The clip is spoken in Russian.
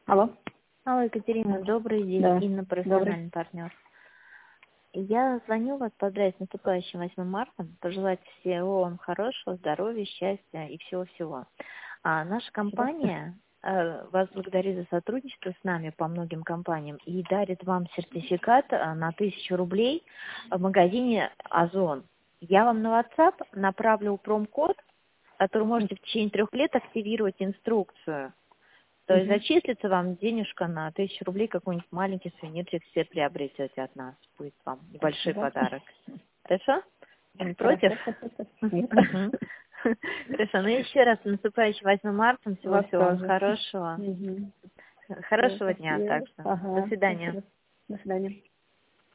Алло. Алло, Екатерина, добрый день. Да. Инна, профессиональный партнер. Я звоню вас поздравить с наступающим 8 марта, пожелать всего вам хорошего, здоровья, счастья и всего-всего. Наша компания вас благодарит за сотрудничество с нами по многим компаниям и дарит вам сертификат на 1000 рублей в магазине Озон. Я вам на WhatsApp направлю промокод, который можете в течение 3 лет активировать инструкцию. То есть зачислится вам денежка на 1000 рублей, какой-нибудь маленький сувенирчик все приобретете от нас. Будет вам небольшой подарок. Хорошо? Вы не против? Нет. Хорошо. Ну еще раз, с наступающим 8 марта. Всего-всего вам тоже. хорошего. Хорошего дня также. До свидания. До свидания.